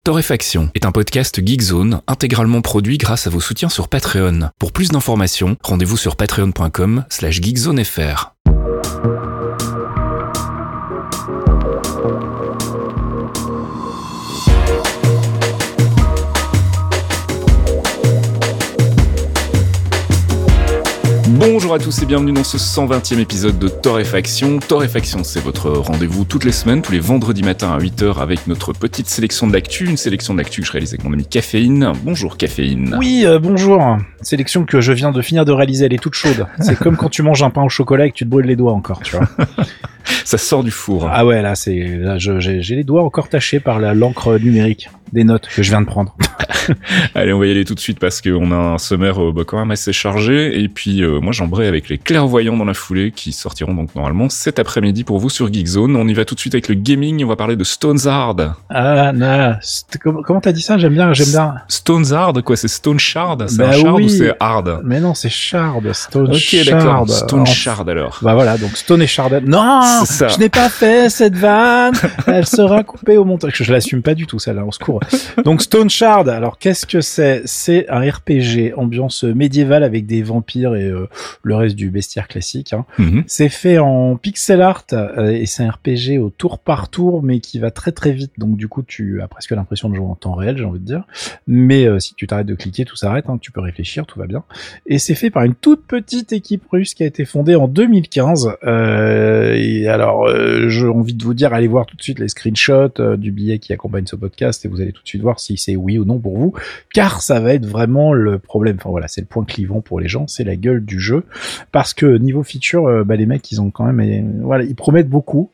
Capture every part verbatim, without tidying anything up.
Torréfaction est un podcast Geekzone intégralement produit grâce à vos soutiens sur Patreon. Pour plus d'informations, rendez-vous sur patreon.com slash geekzonefr. Bonjour à tous et bienvenue dans ce cent vingtième épisode de Torréfaction. Torréfaction, c'est votre rendez-vous toutes les semaines, tous les vendredis matins à huit heures avec notre petite sélection de l'actu, une sélection de l'actu que je réalise avec mon ami Caféine. Bonjour Caféine. Oui, euh, bonjour. Sélection que je viens de finir de réaliser, elle est toute chaude. C'est comme quand tu manges un pain au chocolat et que tu te brûles les doigts encore, tu vois. Ça sort du four. Ah ouais, là, c'est, là, je, j'ai, j'ai les doigts encore tachés par la, l'encre numérique des notes que je viens de prendre. Allez, on va y aller tout de suite parce qu'on a un sommaire euh, bah, quand même assez chargé. Et puis, euh, moi, j'embraye avec les clairvoyants dans la foulée qui sortiront donc normalement cet après-midi pour vous sur Geekzone. On y va tout de suite avec le gaming. On va parler de Stones Hard. Ah, non. Comment, comment t'as dit ça? J'aime bien, j'aime bien. Stones Hard, quoi? C'est Stone Shard? C'est bah un shard oui. ou c'est hard? Mais non, c'est Shard. Stone Ok, Shard. d'accord. Stone En... Shard, alors. Bah voilà, donc Stone et Shard. Non! Je n'ai pas fait cette vanne! Elle sera coupée au montage. Je l'assume pas du tout, celle-là, au secours. Donc Stone Shard, alors qu'est-ce que c'est? C'est un R P G, ambiance médiévale avec des vampires et euh, le reste du bestiaire classique. Hein. Mm-hmm. C'est fait en pixel art euh, et c'est un R P G au tour par tour, mais qui va très très vite. Donc du coup, tu as presque l'impression de jouer en temps réel, j'ai envie de dire. Mais euh, si tu t'arrêtes de cliquer, tout s'arrête. Hein, tu peux réfléchir, tout va bien. Et c'est fait par une toute petite équipe russe qui a été fondée en deux mille quinze. Euh, et alors, euh, j'ai envie de vous dire, allez voir tout de suite les screenshots euh, du billet qui accompagne ce podcast et vous allez tout de suite voir si c'est oui ou non pour vous, car ça va être vraiment le problème. Enfin voilà, c'est le point clivant pour les gens, c'est la gueule du jeu, parce que niveau feature, euh, bah les mecs ils ont quand même, et, voilà, ils promettent beaucoup.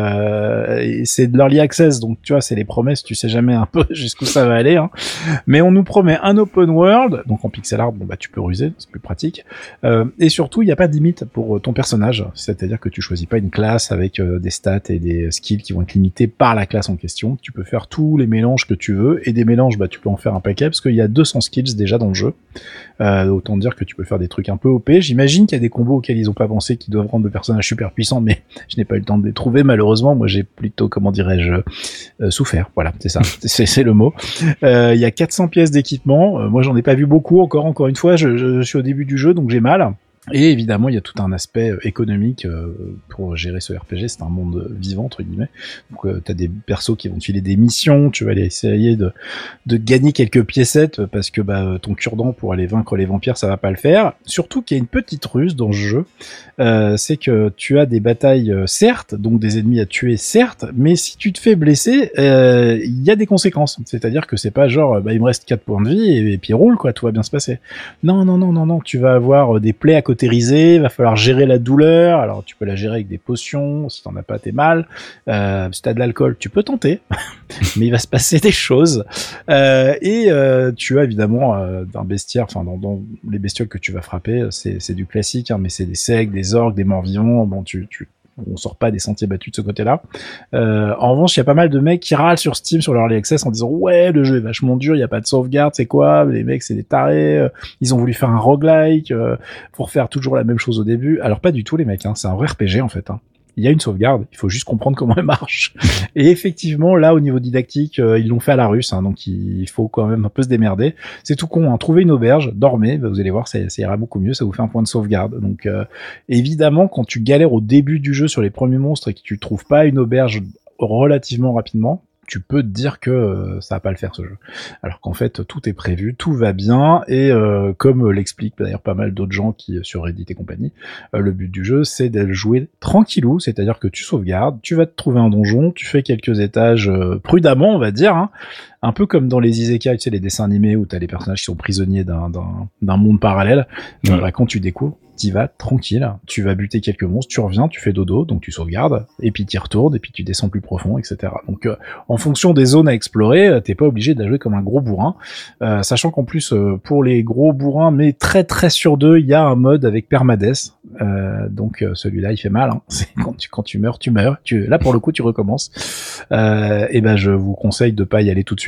Euh, et c'est de l'early access, donc tu vois, c'est les promesses, tu sais jamais un peu jusqu'où ça va aller, hein. Mais on nous promet un open world, donc en pixel art, bon bah tu peux ruser, c'est plus pratique, euh, et surtout il n'y a pas de limite pour ton personnage, c'est-à-dire que tu choisis pas une classe avec euh, des stats et des skills qui vont être limités par la classe en question. Tu peux faire tous les mélanges que tu veux, et des mélanges, bah tu peux en faire un paquet, parce qu'il y a deux cents skills déjà dans le jeu, euh, autant dire que tu peux faire des trucs un peu O P. J'imagine qu'il y a des combos auxquels ils ont pas pensé, qui doivent rendre le personnage super puissant, mais je n'ai pas eu le temps de les trouver. Malheureusement, moi j'ai plutôt, comment dirais-je, euh, souffert. Voilà, c'est ça, c'est, c'est le mot. Euh, il y a quatre cents pièces d'équipement. Euh, moi j'en ai pas vu beaucoup encore. Encore une fois, je, je, je suis au début du jeu, donc j'ai mal. Et évidemment, il y a tout un aspect économique euh, pour gérer ce R P G. C'est un monde vivant, entre guillemets. Donc, euh, t'as des persos qui vont te filer des missions. Tu vas aller essayer de, de gagner quelques piécettes parce que bah, ton cure-dent pour aller vaincre les vampires, ça va pas le faire. Surtout qu'il y a une petite ruse dans ce jeu. Euh, c'est que tu as des batailles, euh, certes, donc des ennemis à tuer, certes, mais si tu te fais blesser, il euh, y a des conséquences. C'est-à-dire que c'est pas genre, bah, il me reste quatre points de vie et, et puis roule, quoi, tout va bien se passer. Non, non, non, non, non. Tu vas avoir des plaies à côté. Il va falloir gérer la douleur. Alors tu peux la gérer avec des potions, si t'en as pas t'es mal. Euh, si t'as de l'alcool, tu peux tenter, mais il va se passer des choses. Euh, et euh, tu as évidemment euh, un bestiaire, enfin dans, dans les bestioles que tu vas frapper, c'est, c'est du classique, hein, mais c'est des secs, des orques, des morts-vivants. Bon, tu, tu on sort pas des sentiers battus de ce côté-là. Euh, en revanche, il y a pas mal de mecs qui râlent sur Steam, sur leur early access, en disant ouais, le jeu est vachement dur, il y a pas de sauvegarde, c'est quoi? Les mecs, c'est des tarés. Euh, ils ont voulu faire un roguelike euh, pour faire toujours la même chose au début. Alors pas du tout, les mecs. Hein, c'est un vrai R P G en fait. Hein. Il y a une sauvegarde, il faut juste comprendre comment elle marche. Et effectivement, là, au niveau didactique, euh, ils l'ont fait à la russe, hein, donc il faut quand même un peu se démerder. C'est tout con, hein. Trouvez une auberge, dormez, bah, vous allez voir, ça, ça ira beaucoup mieux, ça vous fait un point de sauvegarde. Donc, euh, évidemment, quand tu galères au début du jeu sur les premiers monstres et que tu trouves pas une auberge relativement rapidement, tu peux te dire que euh, ça va pas le faire ce jeu. Alors qu'en fait tout est prévu, tout va bien et euh, comme l'expliquent d'ailleurs pas mal d'autres gens qui sur Reddit et compagnie, euh, le but du jeu c'est de jouer tranquillou, c'est-à-dire que tu sauvegardes, tu vas te trouver un donjon, tu fais quelques étages euh, prudemment on va dire, hein, un peu comme dans les isekai, tu sais les dessins animés où t'as les personnages qui sont prisonniers d'un d'un, d'un monde parallèle. Ouais. Donc, bah, quand tu découvres, t'y vas tranquille, tu vas buter quelques monstres, tu reviens, tu fais dodo, donc tu sauvegardes, et puis t'y retournes, et puis tu descends plus profond, et cetera. Donc euh, en fonction des zones à explorer, t'es pas obligé de la jouer comme un gros bourrin, euh, sachant qu'en plus euh, pour les gros bourrins, mais très très sur deux, il y a un mode avec permadess, euh, donc euh, celui-là il fait mal, hein. C'est quand tu quand tu meurs, tu meurs, tu là pour le coup tu recommences. Euh, et ben je vous conseille de pas y aller tout de suite.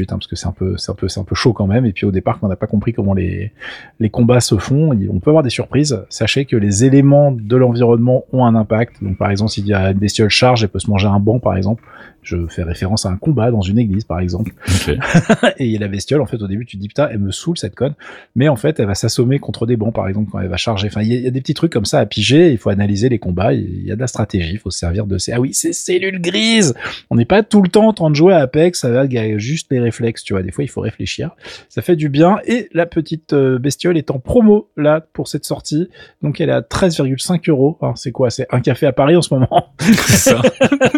suite, hein, parce que c'est un peu, c'est un peu, c'est un peu chaud quand même. Et puis au départ, quand on n'a pas compris comment les les combats se font, on peut avoir des surprises. Sachez que les éléments de l'environnement ont un impact. Donc par exemple, s'il y a une bestiole charge, elle peut se manger un banc, par exemple. Je fais référence à un combat dans une église, par exemple. Okay. Et la bestiole, en fait, au début, tu te dis, putain, elle me saoule, cette conne. Mais en fait, elle va s'assommer contre des bancs, par exemple, quand elle va charger. Enfin, il y, y a des petits trucs comme ça à piger. Il faut analyser les combats. Il y a de la stratégie. Il faut se servir de ces, ah oui, c'est cellules grises. On n'est pas tout le temps en train de jouer à Apex avec juste les réflexes, tu vois. Des fois, il faut réfléchir. Ça fait du bien. Et la petite euh, bestiole est en promo, là, pour cette sortie. Donc, elle est à treize virgule cinq euros. Hein, c'est quoi? C'est un café à Paris en ce moment. C'est ça.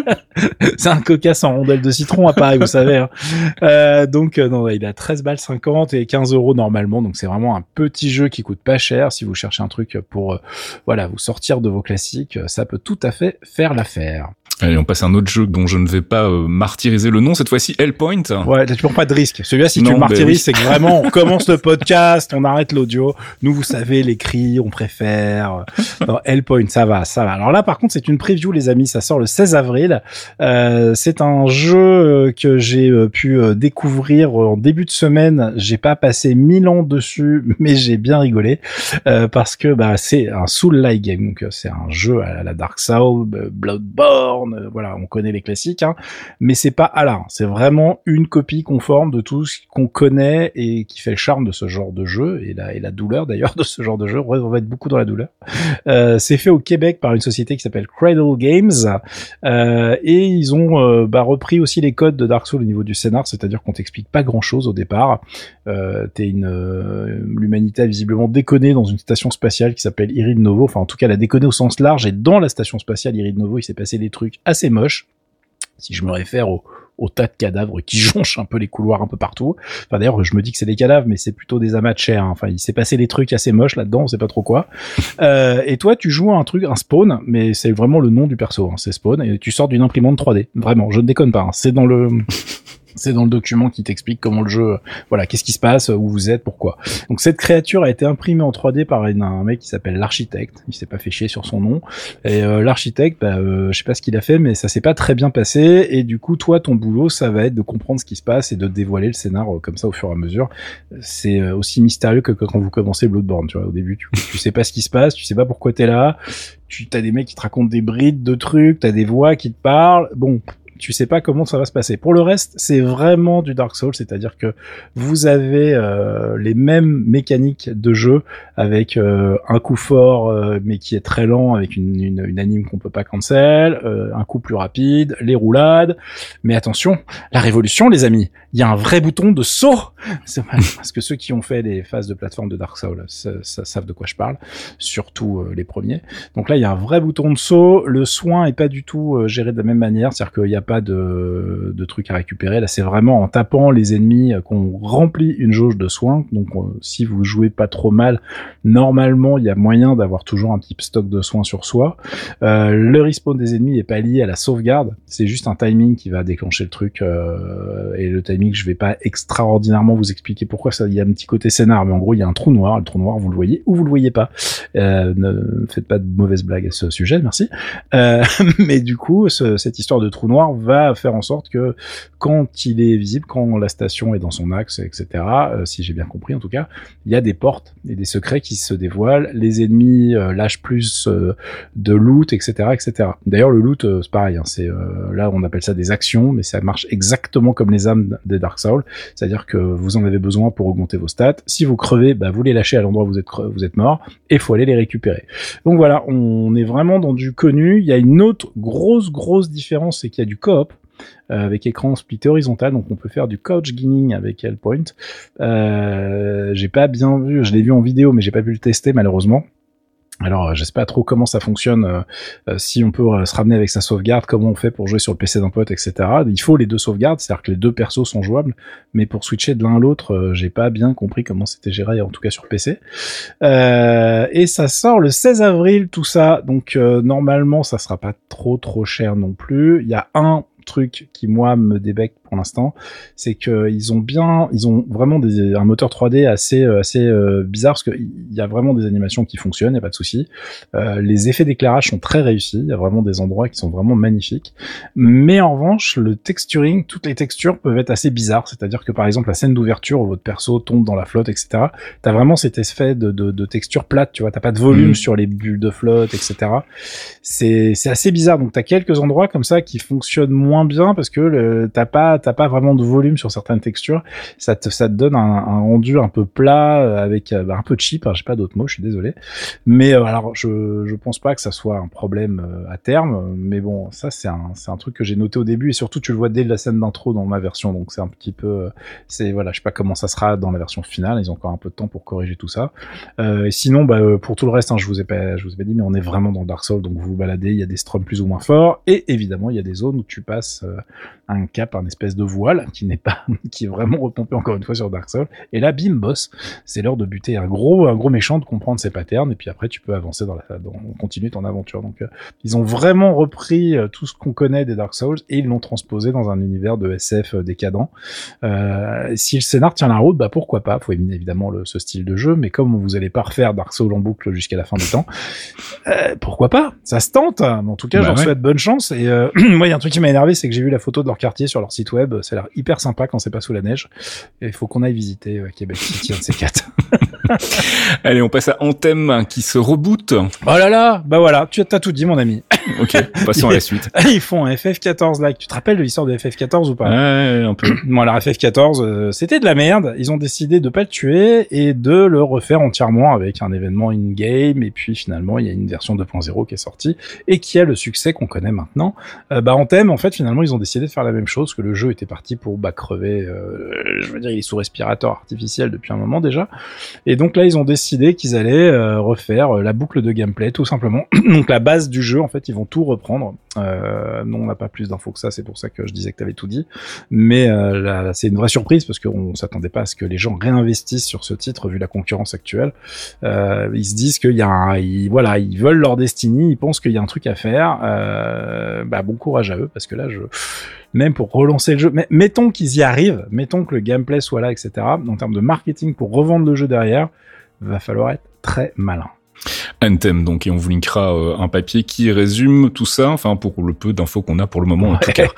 C'est un coca sans rondelle de citron à Paris, vous savez. Hein. Euh, donc, euh, non, il a treize balles cinquante et quinze euros normalement. Donc, c'est vraiment un petit jeu qui coûte pas cher. Si vous cherchez un truc pour, euh, voilà, vous sortir de vos classiques, ça peut tout à fait faire l'affaire. Allez, on passe à un autre jeu dont je ne vais pas euh, martyriser le nom, cette fois-ci Hellpoint. Ouais, t'as toujours pas de risque. Celui-là, si non, tu le martyrises, oui. C'est que vraiment, on commence le podcast, on arrête l'audio. Nous, vous savez, les cris, on préfère. Non, Hellpoint, ça va, ça va. Alors là, par contre, c'est une preview, les amis. Ça sort le seize avril. Euh, c'est un jeu que j'ai pu découvrir en début de semaine. J'ai pas passé mille ans dessus, mais j'ai bien rigolé. Euh, parce que, bah, c'est un Soul-like game. Donc, c'est un jeu à la Dark Souls, Bloodborne. Voilà, on connaît les classiques, hein, mais c'est pas à l'art. C'est vraiment une copie conforme de tout ce qu'on connaît et qui fait le charme de ce genre de jeu et la, et la douleur d'ailleurs de ce genre de jeu. On va être beaucoup dans la douleur. Euh, c'est fait au Québec par une société qui s'appelle Cradle Games euh, et ils ont euh, bah, repris aussi les codes de Dark Souls au niveau du scénar, c'est-à-dire qu'on t'explique pas grand-chose au départ. Euh, t'es une euh, l'humanité a visiblement déconné dans une station spatiale qui s'appelle Irid Novo. Enfin, en tout cas, elle a déconné au sens large et dans la station spatiale Irid Novo, il s'est passé des trucs assez moche, si je me réfère au, au tas de cadavres qui jonchent un peu les couloirs un peu partout. Enfin d'ailleurs, je me dis que c'est des cadavres, mais c'est plutôt des amas de chair. Hein. Enfin, il s'est passé des trucs assez moches là-dedans, on sait pas trop quoi. Euh, et toi, tu joues à un truc, un spawn, mais c'est vraiment le nom du perso, hein, c'est spawn, et tu sors d'une imprimante trois D. Vraiment, je ne déconne pas. Hein. C'est dans le... C'est dans le document qui t'explique comment le jeu, voilà, qu'est-ce qui se passe, où vous êtes, pourquoi. Donc cette créature a été imprimée en trois D par une, un mec qui s'appelle l'architecte. Il s'est pas fait chier sur son nom. Et euh, l'architecte, bah, euh, je sais pas ce qu'il a fait, mais ça s'est pas très bien passé. Et du coup, toi, ton boulot, ça va être de comprendre ce qui se passe et de dévoiler le scénar euh, comme ça au fur et à mesure. C'est euh, aussi mystérieux que, que quand vous commencez Bloodborne. Tu vois, au début, tu, tu sais pas ce qui se passe, tu sais pas pourquoi t'es là. Tu t'as des mecs qui te racontent des brides de trucs, t'as des voix qui te parlent. Bon. Tu sais pas comment ça va se passer. Pour le reste, c'est vraiment du Dark Souls, c'est-à-dire que vous avez euh, les mêmes mécaniques de jeu avec euh, un coup fort euh, mais qui est très lent avec une, une, une anime qu'on peut pas cancel, euh, un coup plus rapide, les roulades. Mais attention, la révolution, les amis, il y a un vrai bouton de saut. C'est mal, parce que ceux qui ont fait les phases de plateforme de Dark Souls ça, ça savent de quoi je parle, surtout euh, les premiers. Donc là, il y a un vrai bouton de saut. Le soin est pas du tout euh, géré de la même manière, c'est-à-dire qu'il y a pas de, de trucs à récupérer. Là, c'est vraiment en tapant les ennemis qu'on remplit une jauge de soins. Donc, euh, si vous jouez pas trop mal, normalement, il y a moyen d'avoir toujours un petit stock de soins sur soi. Euh, le respawn des ennemis est pas lié à la sauvegarde. C'est juste un timing qui va déclencher le truc. Euh, et le timing, je vais pas extraordinairement vous expliquer pourquoi ça. Il y a un petit côté scénar, mais en gros, il y a un trou noir. Le trou noir, vous le voyez ou vous le voyez pas. Euh, ne faites pas de mauvaises blagues à ce sujet, merci. Euh, mais du coup, ce, cette histoire de trou noir va faire en sorte que quand il est visible, quand la station est dans son axe, et cetera, euh, si j'ai bien compris en tout cas, il y a des portes et des secrets qui se dévoilent, les ennemis euh, lâchent plus euh, de loot, et cetera, et cetera. D'ailleurs, le loot, euh, c'est pareil, hein, c'est euh, là on appelle ça des actions, mais ça marche exactement comme les âmes des Dark Souls, c'est-à-dire que vous en avez besoin pour augmenter vos stats. Si vous crevez, bah vous les lâchez à l'endroit où vous êtes cre- vous êtes mort, et faut aller les récupérer. Donc voilà, on est vraiment dans du connu. Il y a une autre grosse grosse différence, c'est qu'il y a du coop. Euh, avec écran splitté horizontal, donc on peut faire du couch gaming avec Hellpoint. Euh, j'ai pas bien vu, je l'ai vu en vidéo, mais j'ai pas pu le tester malheureusement. Alors, je sais pas trop comment ça fonctionne, euh, euh, si on peut euh, se ramener avec sa sauvegarde, comment on fait pour jouer sur le P C d'un pote, et cetera. Il faut les deux sauvegardes, c'est-à-dire que les deux persos sont jouables, mais pour switcher de l'un à l'autre, euh, j'ai pas bien compris comment c'était géré, en tout cas sur P C. Euh, et ça sort le seize avril, tout ça, donc euh, normalement, ça sera pas trop trop cher non plus. Il y a un truc qui moi me débecte pour l'instant, c'est que ils ont bien, ils ont vraiment des, un moteur trois D assez assez euh, bizarre parce que il y a vraiment des animations qui fonctionnent, il y a pas de souci. Euh, les effets d'éclairage sont très réussis, il y a vraiment des endroits qui sont vraiment magnifiques. Mais en revanche, le texturing, toutes les textures peuvent être assez bizarres, c'est-à-dire que par exemple la scène d'ouverture où votre perso tombe dans la flotte, et cetera. T'as vraiment cet effet de, de, de texture plate, tu vois, t'as pas de volume mmh. sur les bulles de flotte, et cetera. C'est c'est assez bizarre. Donc t'as quelques endroits comme ça qui fonctionnent moins bien parce que le, t'as pas t'as pas vraiment de volume sur certaines textures. Ça te ça te donne un, un rendu un peu plat avec bah, un peu cheap. Hein, j'ai pas d'autres mots, je suis désolé. Mais euh, alors je je pense pas que ça soit un problème euh, à terme. Mais bon, ça c'est un c'est un truc que j'ai noté au début et surtout tu le vois dès la scène d'intro dans ma version. Donc c'est un petit peu c'est voilà, je sais pas comment ça sera dans la version finale. Ils ont encore un peu de temps pour corriger tout ça. Euh, et sinon, bah pour tout le reste, hein, je vous ai pas je vous ai pas dit, mais on est vraiment dans Dark Souls. Donc vous vous baladez, il y a des strums plus ou moins forts et évidemment il y a des zones où tu passes euh, un cap, un espèce de voile qui n'est pas, qui est vraiment repompé encore une fois sur Dark Souls. Et là, bim, boss, c'est l'heure de buter un gros, un gros méchant, de comprendre ses patterns, et puis après tu peux avancer dans la, dans, continuer ton aventure. Donc, euh, ils ont vraiment repris euh, tout ce qu'on connaît des Dark Souls et ils l'ont transposé dans un univers de S F euh, décadent. Euh, si le scénar tient la route, bah pourquoi pas. Faut évidemment le, ce style de jeu, mais comme vous allez pas refaire Dark Souls en boucle jusqu'à la fin du temps, euh, pourquoi pas. Ça se tente. En tout cas, bah, j'en ouais. souhaite bonne chance. Et euh, moi, il y a un truc qui m'a énervé, c'est que j'ai vu la photo de leur quartier sur leur site web. Ça a l'air hyper sympa quand c'est pas sous la neige. Et il faut qu'on aille visiter euh, Québec City, un de ces quatre. Allez, on passe à Anthem qui se reboot. Oh là là, bah voilà, tu as tout dit, mon ami. Ok, passons à la suite. Ils font un F F quatorze là. Tu te rappelles de l'histoire de F F quatorze ou pas? Ouais, un peu. Bon, alors F F quatorze, euh, c'était de la merde. Ils ont décidé de pas le tuer et de le refaire entièrement avec un événement in-game. Et puis finalement, il y a une version deux point zéro qui est sortie et qui a le succès qu'on connaît maintenant. Euh, bah Anthem, en fait, finalement, ils ont décidé de faire la même chose, que le jeu était parti pour bah, crever. Euh, je veux dire, il est sous respirateur artificiel depuis un moment déjà. Et donc là, ils ont décidé qu'ils allaient euh, refaire euh, la boucle de gameplay, tout simplement. Donc la base du jeu, en fait, ils vont tout reprendre. Euh, non, on n'a pas plus d'infos que ça, c'est pour ça que je disais que tu avais tout dit. Mais euh, là, c'est une vraie surprise parce qu'on s'attendait pas à ce que les gens réinvestissent sur ce titre vu la concurrence actuelle. Euh, ils se disent qu'il y a un, ils, voilà, ils veulent leur Destiny, ils pensent qu'il y a un truc à faire. Euh, bah bon courage à eux parce que là, je même pour relancer le jeu, mais mettons qu'ils y arrivent, mettons que le gameplay soit là, et cetera. En termes de marketing pour revendre le jeu derrière, va falloir être très malin. Anthem, donc, et on vous linkera euh, un papier qui résume tout ça, enfin pour le peu d'infos qu'on a pour le moment en tout cas.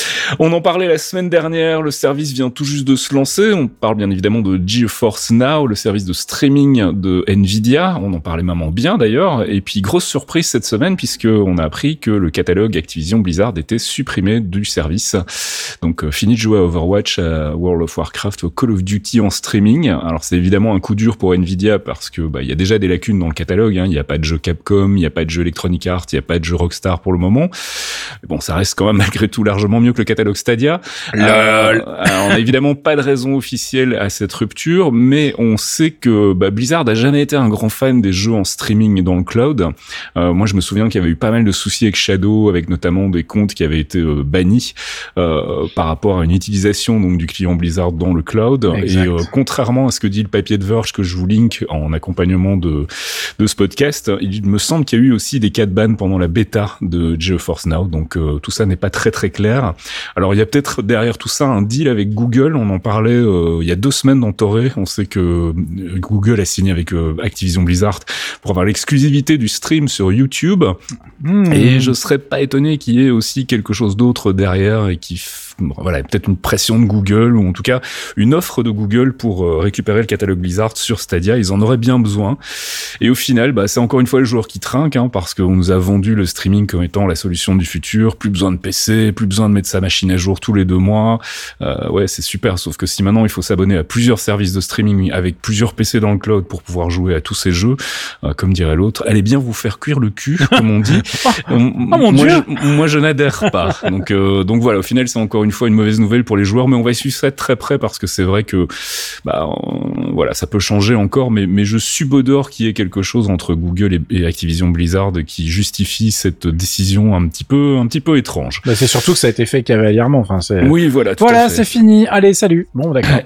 On en parlait la semaine dernière, le service vient tout juste de se lancer, on parle bien évidemment de GeForce Now, le service de streaming de Nvidia, on en parlait maman bien d'ailleurs, et puis grosse surprise cette semaine puisque on a appris que le catalogue Activision Blizzard était supprimé du service. Donc euh, fini de jouer à Overwatch, à World of Warcraft, au Call of Duty en streaming. Alors c'est évidemment un coup dur pour Nvidia parce que bah il y a déjà des lacunes dans le catalogue, hein. Il n'y a pas de jeu Capcom, il n'y a pas de jeu Electronic Arts, il n'y a pas de jeu Rockstar pour le moment. Mais bon, ça reste quand même malgré tout largement mieux que le catalogue Stadia. Euh, on n'a évidemment pas de raison officielle à cette rupture, mais on sait que bah, Blizzard a jamais été un grand fan des jeux en streaming dans le cloud. Euh, moi, je me souviens qu'il y avait eu pas mal de soucis avec Shadow, avec notamment des comptes qui avaient été euh, bannis euh, par rapport à une utilisation donc du client Blizzard dans le cloud. Exact. Et euh, contrairement à ce que dit le papier de Verge que je vous link en accompagnement de de ce podcast, il me semble qu'il y a eu aussi des cas de ban pendant la bêta de GeForce Now, donc euh, tout ça n'est pas très très clair. Alors il y a peut-être derrière tout ça un deal avec Google, on en parlait euh, il y a deux semaines dans Toré, on sait que Google a signé avec euh, Activision Blizzard pour avoir l'exclusivité du stream sur YouTube, mmh. et je serais pas étonné qu'il y ait aussi quelque chose d'autre derrière et qui voilà, peut-être une pression de Google ou en tout cas une offre de Google pour euh, récupérer le catalogue Blizzard sur Stadia. Ils en auraient bien besoin. Et au final, bah, c'est encore une fois le joueur qui trinque, hein, parce qu'on nous a vendu le streaming comme étant la solution du futur. Plus besoin de P C, plus besoin de mettre sa machine à jour tous les deux mois. Euh, ouais, c'est super. Sauf que si maintenant il faut s'abonner à plusieurs services de streaming avec plusieurs P C dans le cloud pour pouvoir jouer à tous ces jeux, euh, comme dirait l'autre, allez bien vous faire cuire le cul, comme on dit. oh, oh mon moi, Dieu je, moi, je n'adhère pas. Donc, euh, donc voilà. Au final, c'est encore une fois une mauvaise nouvelle pour les joueurs, mais on va suivre ça de très près parce que c'est vrai que, bah, on, voilà, ça peut changer encore, mais, mais je subodore qu'il y ait quelque chose entre Google et, et Activision Blizzard qui justifie cette décision un petit peu, un petit peu étrange. Bah, c'est surtout que ça a été fait cavalièrement. Enfin, c'est. Oui, voilà. Tout voilà, à fait. c'est fini. Allez, salut. Bon, d'accord.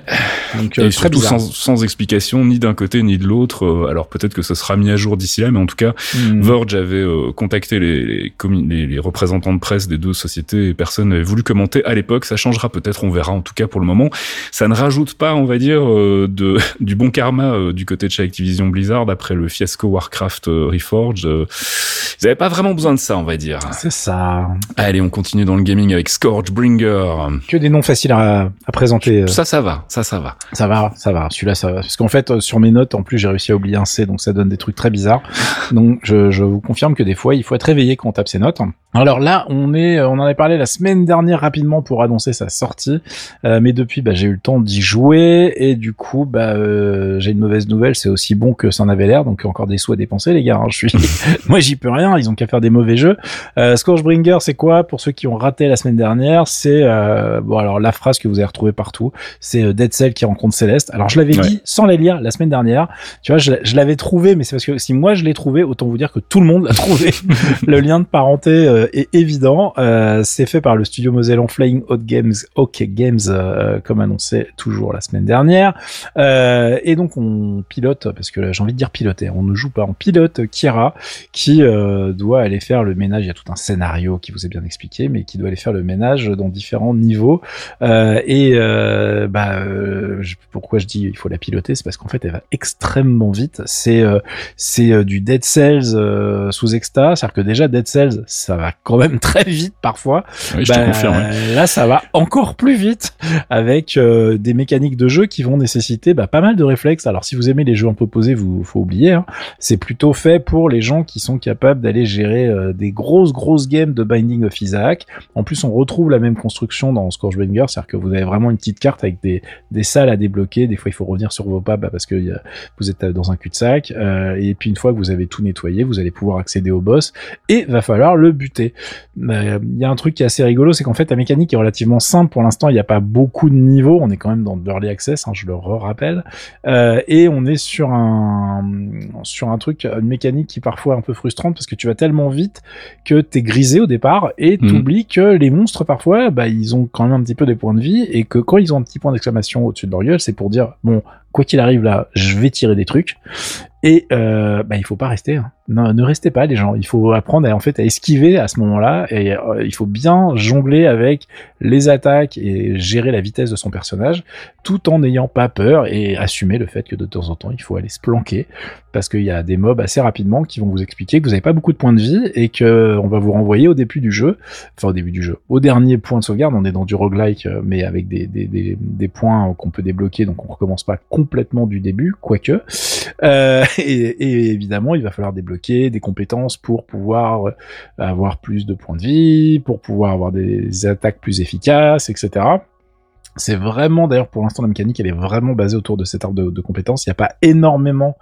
Donc, et euh, surtout très bizarre. sans, sans explication ni d'un côté ni de l'autre. Euh, alors peut-être que ça sera mis à jour d'ici là, mais en tout cas, mm. Verge avait euh, contacté les, les, commun- les, les représentants de presse des deux sociétés et personne n'avait voulu commenter à l'époque. Ça changera peut-être, on verra. En tout cas, pour le moment, ça ne rajoute pas, on va dire, euh, de du bon karma euh, du côté de chez Activision Blizzard après le fiasco Warcraft euh, Reforged. Euh, ils n'avaient pas vraiment besoin de ça, on va dire. C'est ça. Allez, on continue dans le gaming avec Scourgebringer. Que des noms faciles à, à présenter. Ça, ça va. Ça, ça va. Ça va, ça va. Celui-là, ça va. Parce qu'en fait, sur mes notes, en plus, j'ai réussi à oublier un C, donc ça donne des trucs très bizarres. Donc, je, je vous confirme que des fois, il faut être réveillé quand on tape ses notes. Alors là, on est, on en avait parlé la semaine dernière rapidement pour annoncer sa sortie, euh, mais depuis, bah, j'ai eu le temps d'y jouer et du coup, bah, euh, j'ai une mauvaise nouvelle. C'est aussi bon que ça en avait l'air, donc encore des sous à dépenser, les gars. Hein, je suis, moi, j'y peux rien. Ils ont qu'à faire des mauvais jeux. Euh, Scourgebringer, c'est quoi pour ceux qui ont raté la semaine dernière? C'est euh, bon, alors la phrase que vous avez retrouvée partout, c'est Dead Cell qui rencontre Céleste. Alors je l'avais ouais. dit sans la lire la semaine dernière. Tu vois, je, je l'avais trouvé, mais c'est parce que si moi je l'ai trouvé, autant vous dire que tout le monde l'a trouvé. Le lien de parenté euh, est évident. Euh, c'est fait par le studio mosellan Flying Hot Games, OK Games, euh, comme annoncé toujours la semaine dernière. Euh, et donc on pilote, parce que j'ai envie de dire piloter, on ne joue pas, on pilote Kira, qui euh, doit aller faire le ménage. Il y a tout un scénario qui vous est bien expliqué, mais qui doit aller faire le ménage dans différents niveaux. Euh, et euh, bah, euh, je, pourquoi je dis il faut la piloter, c'est parce qu'en fait elle va extrêmement vite. C'est euh, c'est euh, du Dead Cells euh, sous exta, c'est-à-dire que déjà Dead Cells ça va quand même très vite parfois. Oui, bah, je te confirme. Ouais. Là ça va encore plus vite avec euh, des mécaniques de jeu qui vont nécessiter bah, pas mal de réflexes. Alors si vous aimez les jeux un peu posés, vous faut oublier. Hein, c'est plutôt fait pour les gens qui sont capables d'aller gérer euh, des grosses grosses games de Binding of Isaac. En plus on retrouve la même construction dans Scourgebringer, c'est-à-dire que vous avez vraiment une petite carte avec des des salles à débloquer. Des fois il faut revenir sur vos pas bah, parce que y a, vous êtes dans un cul-de-sac. Euh, et puis une fois que vous avez tout nettoyé, vous allez pouvoir accéder au boss et va falloir le buter. Il euh, y a un truc qui est assez rigolo, c'est qu'en fait la mécanique est relativement simple pour l'instant. Il n'y a pas beaucoup de niveaux. On est quand même dans de l'early access, hein, je le rappelle. Euh, et on est sur un sur un truc, une mécanique qui est parfois un peu frustrante parce que tu vas tellement vite que t'es grisé au départ et mmh. t'oublies que les monstres parfois, bah ils ont quand même un petit peu des points de vie et que quand ils ont un petit point d'exclamation au-dessus de leur gueule, c'est pour dire bon, quoi qu'il arrive là, je vais tirer des trucs. Et euh, bah il faut pas rester. Hein. Non, ne restez pas les gens. Il faut apprendre à, en fait à esquiver à ce moment-là et euh, il faut bien jongler avec les attaques et gérer la vitesse de son personnage, tout en n'ayant pas peur et assumer le fait que de temps en temps il faut aller se planquer parce qu'il y a des mobs assez rapidement qui vont vous expliquer que vous n'avez pas beaucoup de points de vie et que on va vous renvoyer au début du jeu, enfin au début du jeu, au dernier point de sauvegarde. On est dans du roguelike mais avec des des des, des points qu'on peut débloquer, donc on recommence pas complètement du début, quoique. Euh, et, et évidemment, il va falloir débloquer des compétences pour pouvoir avoir plus de points de vie, pour pouvoir avoir des attaques plus efficaces, et cetera. C'est vraiment, d'ailleurs, pour l'instant, la mécanique, elle est vraiment basée autour de cet arbre de, de compétences. Il n'y a pas énormément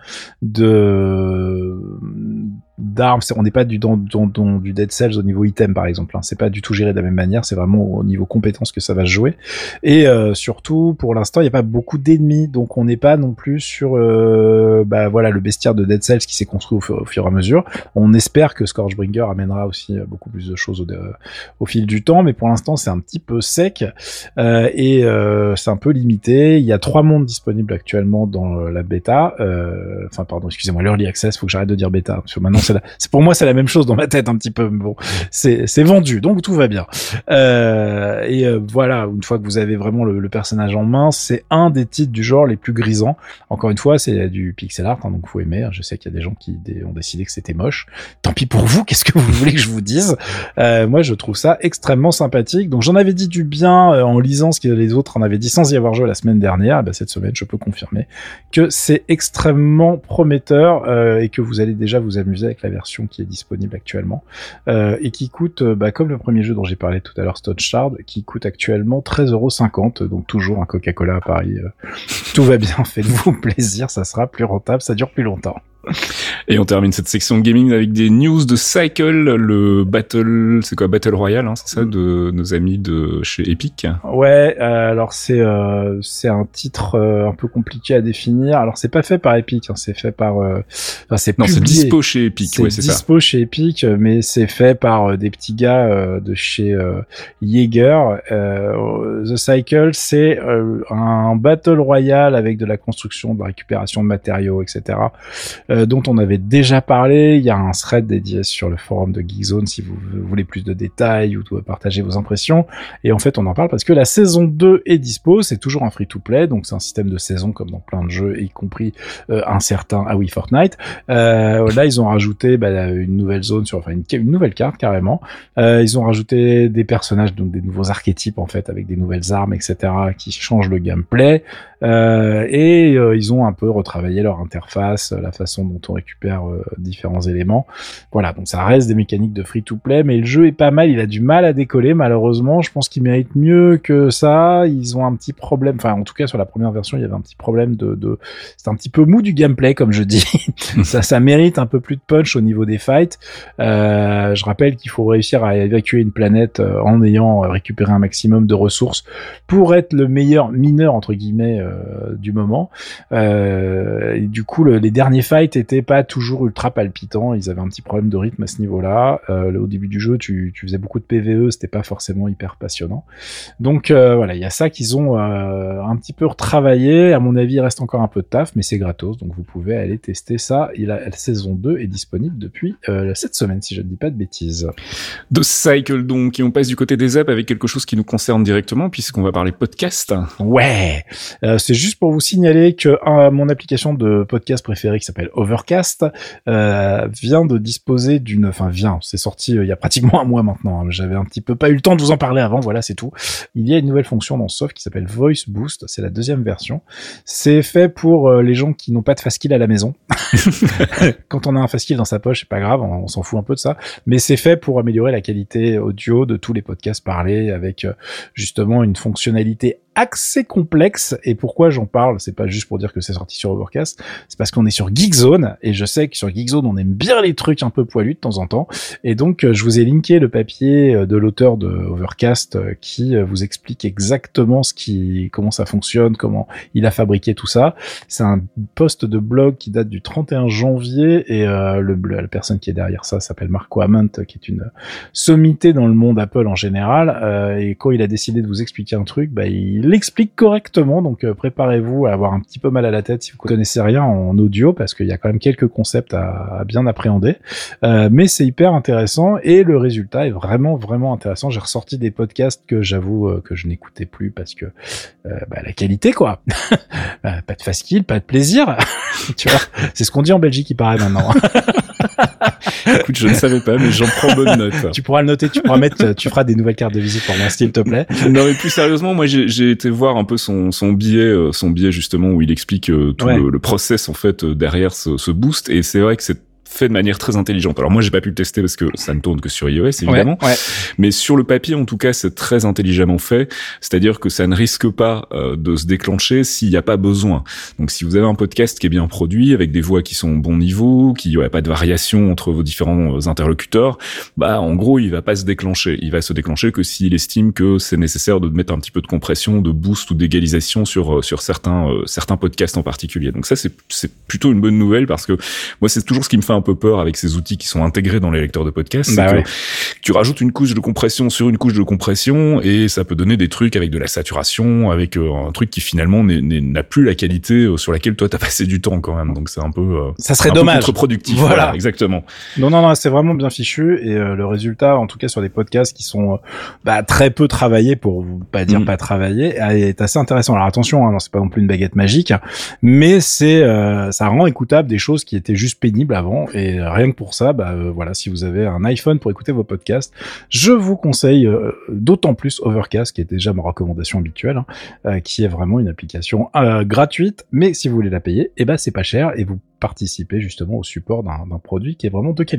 de d'armes. On n'est pas du dans, dans, dans du Dead Cells au niveau item, par exemple. Hein. C'est pas du tout géré de la même manière. C'est vraiment au niveau compétences que ça va se jouer. Et euh, surtout, pour l'instant, il n'y a pas beaucoup d'ennemis, donc on n'est pas non plus sur, euh, bah voilà, le bestiaire de Dead Cells qui s'est construit au fur, au fur et à mesure. On espère que Scourgebringer amènera aussi beaucoup plus de choses au, de, au fil du temps, mais pour l'instant, c'est un petit peu sec euh, et euh, c'est un peu limité. Il y a trois mondes disponibles actuellement dans la bêta. Euh, enfin, pardon, excusez-moi, l'early access. Faut que j'arrête de dire bêta parce que maintenant c'est, la, c'est pour moi c'est la même chose dans ma tête un petit peu. Mais bon, c'est c'est vendu, donc tout va bien. Euh, et euh, voilà, une fois que vous avez vraiment le, le personnage en main, c'est un des titres du genre les plus grisants. Encore une fois, c'est du pixel art, hein, donc faut aimer. Je sais qu'il y a des gens qui dé- ont décidé que c'était moche. Tant pis pour vous. Qu'est-ce que vous voulez que je vous dise? euh, Moi, je trouve ça extrêmement sympathique. Donc j'en avais dit du bien euh, en lisant ce que les autres en avaient dit sans y avoir joué la semaine dernière. Bah, cette semaine, je peux confirmer que c'est extrêmement prometteur euh, et que vous allez déjà vous amuser avec la version qui est disponible actuellement euh, et qui coûte, euh, bah, comme le premier jeu dont j'ai parlé tout à l'heure, Stone Shard, qui coûte actuellement treize euros cinquante, donc toujours un Coca-Cola à Paris euh, Tout va bien, faites-vous plaisir, ça sera plus rentable, ça dure plus longtemps. Et on termine cette section de gaming avec des news de Cycle, le Battle, c'est quoi, Battle Royale, hein, c'est ça, de nos amis de chez Epic. Ouais, euh, alors c'est euh, c'est un titre euh, un peu compliqué à définir. Alors c'est pas fait par Epic, hein, c'est fait par, euh, enfin c'est non, publié. c'est dispo chez Epic, c'est ouais, c'est ça. dispo chez Epic, mais c'est fait par euh, des petits gars euh, de chez euh, Jaeger. Euh, The Cycle, c'est euh, un Battle Royale avec de la construction, de la récupération de matériaux, et cetera. Euh, dont on avait déjà parlé. Il y a un thread dédié sur le forum de Geekzone si vous voulez plus de détails ou partager vos impressions. Et en fait, on en parle parce que la saison deux est dispo. C'est toujours un free-to-play, donc c'est un système de saison comme dans plein de jeux, y compris euh, un certain, ah oui, Fortnite. Euh, là, ils ont rajouté bah, une nouvelle zone, sur, enfin une, une nouvelle carte carrément. Euh, ils ont rajouté des personnages, donc des nouveaux archétypes en fait, avec des nouvelles armes, et cetera, qui changent le gameplay. Euh, et euh, ils ont un peu retravaillé leur interface, la façon dont on récupère euh, différents éléments. Voilà, donc ça reste des mécaniques de free-to-play, mais le jeu est pas mal, il a du mal à décoller malheureusement, je pense qu'il mérite mieux que ça. Ils ont un petit problème, enfin en tout cas sur la première version, il y avait un petit problème de... de... c'est un petit peu mou du gameplay comme je dis, ça, ça mérite un peu plus de punch au niveau des fights. Euh, je rappelle qu'il faut réussir à évacuer une planète euh, en ayant récupéré un maximum de ressources pour être le meilleur mineur entre guillemets euh, du moment. Euh, et du coup, le, les derniers fights étaient pas toujours ultra palpitants. Ils avaient un petit problème de rythme à ce niveau-là. Euh, au début du jeu, tu, tu faisais beaucoup de P V E, c'était pas forcément hyper passionnant. Donc euh, voilà, il y a ça qu'ils ont euh, un petit peu retravaillé. À mon avis, il reste encore un peu de taf, mais c'est gratos, donc vous pouvez aller tester ça. Il a, la saison deux est disponible depuis euh, cette semaine, si je ne dis pas de bêtises. De Cycle donc, et on passe du côté des apps avec quelque chose qui nous concerne directement, puisqu'on va parler podcast. Ouais, euh, c'est juste pour vous signaler que euh, mon application de podcast préférée qui s'appelle Overcast euh, vient de disposer d'une, enfin vient, c'est sorti euh, il y a pratiquement un mois maintenant. Hein. J'avais un petit peu pas eu le temps de vous en parler avant, voilà, c'est tout. Il y a une nouvelle fonction dans Soft qui s'appelle Voice Boost, c'est la deuxième version. C'est fait pour euh, les gens qui n'ont pas de fastkill à la maison. Quand on a un fastkill dans sa poche, c'est pas grave, on, on s'en fout un peu de ça, mais c'est fait pour améliorer la qualité audio de tous les podcasts parlés avec euh, justement une fonctionnalité assez complexe. Et pourquoi j'en parle, c'est pas juste pour dire que c'est sorti sur Overcast, c'est parce qu'on est sur Geekzone, et je sais que sur Geekzone on aime bien les trucs un peu poilus de temps en temps, et donc je vous ai linké le papier de l'auteur de Overcast qui vous explique exactement ce qui, comment ça fonctionne, comment il a fabriqué tout ça. C'est un post de blog qui date du trente et un janvier, et euh, le, la personne qui est derrière ça s'appelle Marco Amont, qui est une sommité dans le monde Apple en général, euh, et quand il a décidé de vous expliquer un truc, bah il l'explique correctement, donc euh, préparez-vous à avoir un petit peu mal à la tête si vous connaissez rien en audio, parce qu'il y a quand même quelques concepts à, à bien appréhender, euh, mais c'est hyper intéressant, et le résultat est vraiment vraiment intéressant. J'ai ressorti des podcasts que j'avoue euh, que je n'écoutais plus parce que euh, bah, la qualité quoi. Bah, pas de fastkill, pas de plaisir. Tu vois, c'est ce qu'on dit en Belgique, il paraît maintenant. Écoute, je ne savais pas, mais j'en prends bonne note. Tu pourras le noter, tu pourras mettre, tu feras des nouvelles cartes de visite pour moi, s'il te plaît. Non, mais plus sérieusement, moi, j'ai, j'ai été voir un peu son, son billet, son billet justement où il explique euh, tout ouais. le, le process en fait derrière ce, ce boost, et c'est vrai que c'est fait de manière très intelligente. Alors moi j'ai pas pu le tester parce que ça ne tourne que sur iOS évidemment, ouais, ouais. mais sur le papier en tout cas c'est très intelligemment fait, c'est-à-dire que ça ne risque pas euh, de se déclencher s'il n'y a pas besoin. Donc si vous avez un podcast qui est bien produit, avec des voix qui sont au bon niveau, qui n'y a pas de variation entre vos différents interlocuteurs, bah en gros il va pas se déclencher. Il va se déclencher que s'il estime que c'est nécessaire de mettre un petit peu de compression, de boost ou d'égalisation sur sur certains euh, certains podcasts en particulier. Donc ça c'est c'est plutôt une bonne nouvelle, parce que moi c'est toujours ce qui me fait un peu peur avec ces outils qui sont intégrés dans les lecteurs de podcasts, bah c'est ouais. que tu rajoutes une couche de compression sur une couche de compression, et ça peut donner des trucs avec de la saturation, avec euh, un truc qui finalement n'est, n'est, n'a plus la qualité euh, sur laquelle toi t'as passé du temps quand même. Donc c'est un peu euh, ça serait un dommage, peu contre-productif. Voilà. voilà, exactement. Non non non, c'est vraiment bien fichu, et euh, le résultat, en tout cas sur des podcasts qui sont euh, bah, très peu travaillés, pour pas dire mmh. pas travaillés, est assez intéressant. Alors attention, hein, non, c'est pas non plus une baguette magique, mais c'est euh, ça rend écoutable des choses qui étaient juste pénibles avant, et rien que pour ça, bah euh, voilà, si vous avez un iPhone pour écouter vos podcasts, je vous conseille euh, d'autant plus Overcast, qui est déjà ma recommandation habituelle, hein, euh, qui est vraiment une application euh, gratuite, mais si vous voulez la payer, eh ben c'est pas cher, et vous participez justement au support d'un, d'un produit qui est vraiment de qualité.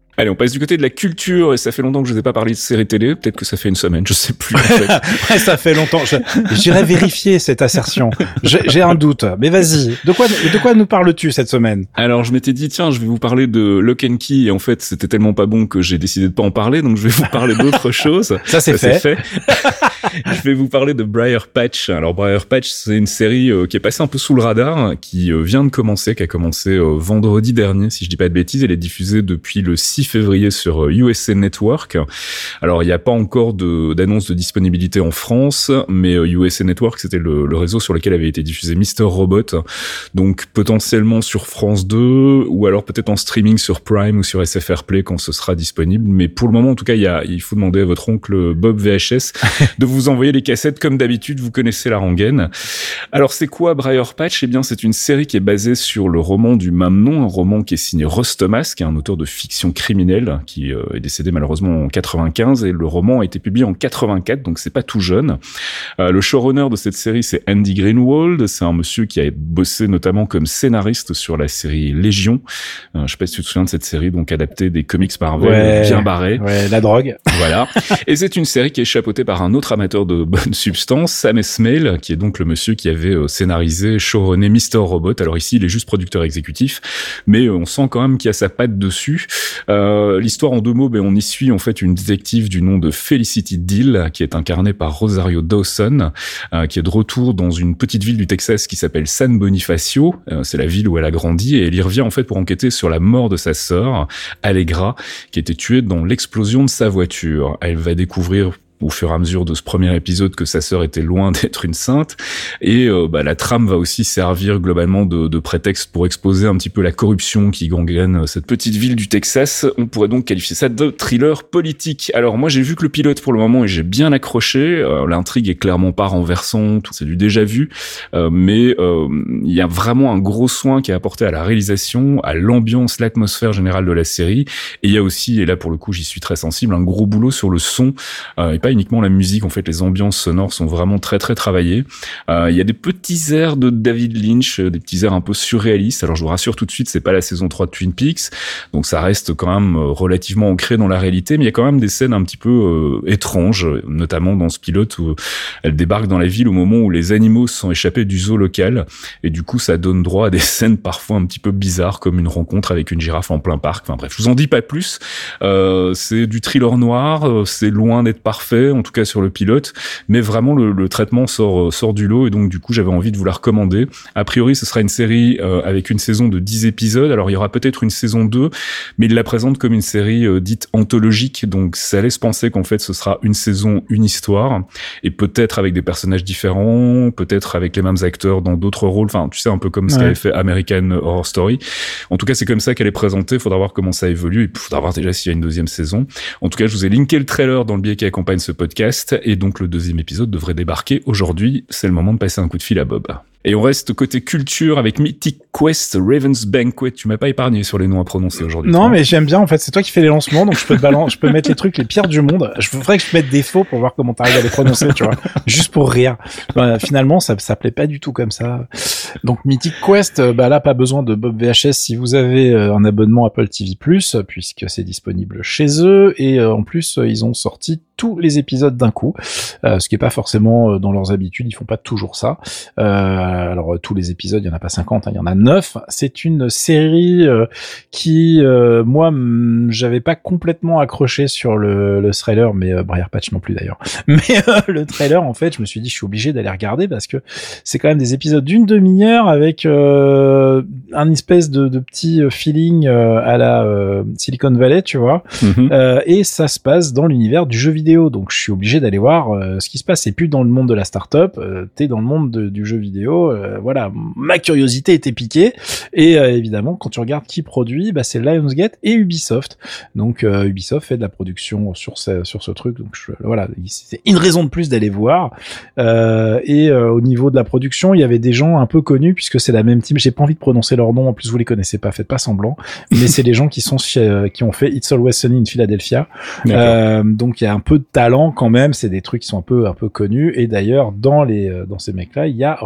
Allez, on passe du côté de la culture, et ça fait longtemps que je vous ai pas parlé de séries télé, peut-être que ça fait une semaine, je sais plus en fait. Ouais, ça fait longtemps, je, j'irai vérifier cette assertion, j'ai, j'ai un doute, mais vas-y, de quoi, de quoi nous parles-tu cette semaine? Alors je m'étais dit, tiens, je vais vous parler de Lock and Key, et en fait c'était tellement pas bon que j'ai décidé de pas en parler, donc je vais vous parler d'autre chose. Ça c'est ça, fait, c'est fait. Je vais vous parler de Briar Patch. Alors Briar Patch, c'est une série euh, qui est passée un peu sous le radar, qui euh, vient de commencer, qui a commencé euh, vendredi dernier, si je dis pas de bêtises. Elle est diffusée depuis le six février sur euh, U S A Network. Alors il n'y a pas encore de, d'annonce de disponibilité en France, mais euh, U S A Network, c'était le, le réseau sur lequel avait été diffusé Mister Robot. Donc potentiellement sur France deux, ou alors peut-être en streaming sur Prime ou sur S F R Play quand ce sera disponible. Mais pour le moment, en tout cas, il, y a, il faut demander à votre oncle Bob V H S de vous envoyer les cassettes comme d'habitude, vous connaissez la rengaine. Alors c'est quoi Briar Patch ? Eh bien c'est une série qui est basée sur le roman du même nom, un roman qui est signé Russ Thomas, qui est un auteur de fiction criminelle, qui euh, est décédé malheureusement en quatre-vingt-quinze, et le roman a été publié en quatre-vingt-quatre, donc c'est pas tout jeune. Euh, le showrunner de cette série, c'est Andy Greenwald, c'est un monsieur qui a bossé notamment comme scénariste sur la série Légion. Euh, je sais pas si tu te souviens de cette série, donc adaptée des comics Marvel, ouais, bien barrée. Ouais, la drogue. Voilà. Et c'est une série qui est chapeautée par un autre amateur de bonne substance, Sam Esmail, qui est donc le monsieur qui avait euh, scénarisé, showrunné Mister Robot. Alors ici, il est juste producteur exécutif, mais euh, on sent quand même qu'il y a sa patte dessus. Euh, l'histoire en deux mots, ben, on y suit en fait une détective du nom de Felicity Dill, qui est incarnée par Rosario Dawson, euh, qui est de retour dans une petite ville du Texas qui s'appelle San Bonifacio. Euh, c'est la ville où elle a grandi, et elle y revient en fait pour enquêter sur la mort de sa sœur, Allegra, qui a été tuée dans l'explosion de sa voiture. Elle va découvrir au fur et à mesure de ce premier épisode que sa sœur était loin d'être une sainte, et euh, bah, la trame va aussi servir globalement de, de prétexte pour exposer un petit peu la corruption qui gangrène cette petite ville du Texas. On pourrait donc qualifier ça de thriller politique. Alors moi j'ai vu que le pilote pour le moment et j'ai bien accroché, euh, l'intrigue est clairement pas renversante, c'est du déjà vu, euh, mais euh, il y a vraiment un gros soin qui est apporté à la réalisation, à l'ambiance, l'atmosphère générale de la série, et il y a aussi, et là pour le coup j'y suis très sensible, un gros boulot sur le son, euh, et pas uniquement la musique, en fait les ambiances sonores sont vraiment très très travaillées. Euh, il y a des petits airs de David Lynch, des petits airs un peu surréalistes. Alors je vous rassure tout de suite, c'est pas la saison trois de Twin Peaks, donc ça reste quand même relativement ancré dans la réalité, mais il y a quand même des scènes un petit peu euh, étranges, notamment dans ce pilote où elle débarque dans la ville au moment où les animaux se sont échappés du zoo local, et du coup ça donne droit à des scènes parfois un petit peu bizarres, comme une rencontre avec une girafe en plein parc. Enfin bref, je vous en dis pas plus. Euh, c'est du thriller noir, c'est loin d'être parfait, en tout cas sur le pilote, mais vraiment le, le traitement sort sort du lot, et donc du coup j'avais envie de vous la recommander. A priori ce sera une série euh, avec une saison de dix épisodes, alors il y aura peut-être une saison deux, mais il la présente comme une série euh, dite anthologique, donc ça laisse penser qu'en fait ce sera une saison, une histoire, et peut-être avec des personnages différents, peut-être avec les mêmes acteurs dans d'autres rôles, enfin tu sais un peu comme ce ouais. qu'avait fait American Horror Story. En tout cas c'est comme ça qu'elle est présentée, faudra voir comment ça évolue, et faudra voir déjà s'il y a une deuxième saison. En tout cas je vous ai linké le trailer dans le billet qui accompagne ce podcast, et donc le deuxième épisode devrait débarquer aujourd'hui. C'est le moment de passer un coup de fil à Bob. Et on reste côté culture avec Mythic Quest Raven's Banquet. Tu m'as pas épargné sur les noms à prononcer aujourd'hui. Non, mais j'aime bien, en fait, c'est toi qui fais les lancements, donc je peux te balancer, je peux mettre les trucs les pires du monde. Je voudrais que je mette des faux pour voir comment t'arrives à les prononcer, tu vois. Juste pour rire. Bah, finalement, ça s'appelait pas du tout comme ça. Donc Mythic Quest, bah là, pas besoin de Bob V H S si vous avez un abonnement Apple T V plus, puisque c'est disponible chez eux, et euh, en plus, ils ont sorti tous les épisodes d'un coup, euh, ce qui est pas forcément dans leurs habitudes, ils font pas toujours ça. Euh, alors tous les épisodes, il y en a pas cinquante, hein, il y en a neuf. C'est une série euh, qui, euh, moi, m- j'avais pas complètement accroché sur le, le trailer, mais euh, Briar Patch non plus d'ailleurs. Mais euh, le trailer, en fait, je me suis dit, je suis obligé d'aller regarder parce que c'est quand même des épisodes d'une demi-heure avec euh, un espèce de, de petit feeling euh, à la euh, Silicon Valley, tu vois. Mm-hmm. Euh, et ça se passe dans l'univers du jeu vidéo. Donc je suis obligé d'aller voir euh, ce qui se passe. C'est plus dans le monde de la start-up, euh, t'es dans le monde de, du jeu vidéo. Euh, voilà, ma curiosité était piquée. Et euh, évidemment, quand tu regardes qui produit, bah, c'est Lionsgate et Ubisoft. Donc euh, Ubisoft fait de la production sur ce, sur ce truc. Donc je, voilà, c'est une raison de plus d'aller voir. Euh, et euh, au niveau de la production, il y avait des gens un peu connus puisque c'est la même team. J'ai pas envie de prononcer leur nom. En plus, vous les connaissez pas, faites pas semblant. Mais c'est les gens qui sont chez, qui ont fait It's Always Sunny in Philadelphia. Euh, donc il y a un peu de talent quand même, c'est des trucs qui sont un peu un peu connus, et d'ailleurs dans les dans ces mecs là il y a Rob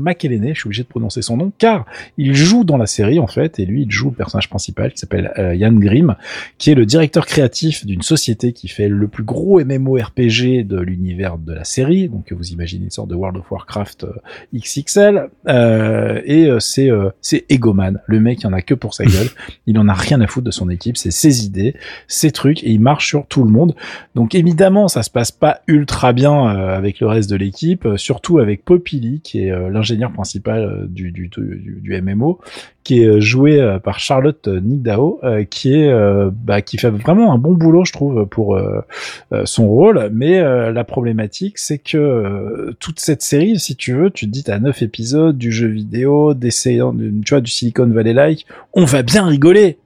McElhenney, je suis obligé de prononcer son nom, car il joue dans la série en fait, et lui il joue le personnage principal qui s'appelle euh, Ian Grimm, qui est le directeur créatif d'une société qui fait le plus gros M M O R P G de l'univers de la série, donc vous imaginez une sorte de World of Warcraft euh, X X L, euh, et euh, c'est euh, c'est Egoman, le mec il en a que pour sa gueule, il en a rien à foutre de son équipe, c'est ses idées, ses trucs, et il marche sur tout le monde. Donc évidemment ça se passe pas ultra bien euh, avec le reste de l'équipe, euh, surtout avec Poppy, qui est euh, l'ingénieur principal euh, du, du, du, du M M O, qui est euh, joué euh, par Charlotte Nigdao, euh, qui est euh, bah, qui fait vraiment un bon boulot je trouve pour euh, euh, son rôle, mais euh, la problématique c'est que euh, toute cette série, si tu veux, tu te dis t'as neuf épisodes du jeu vidéo, d'essais, tu vois, du Silicon Valley-like, on va bien rigoler.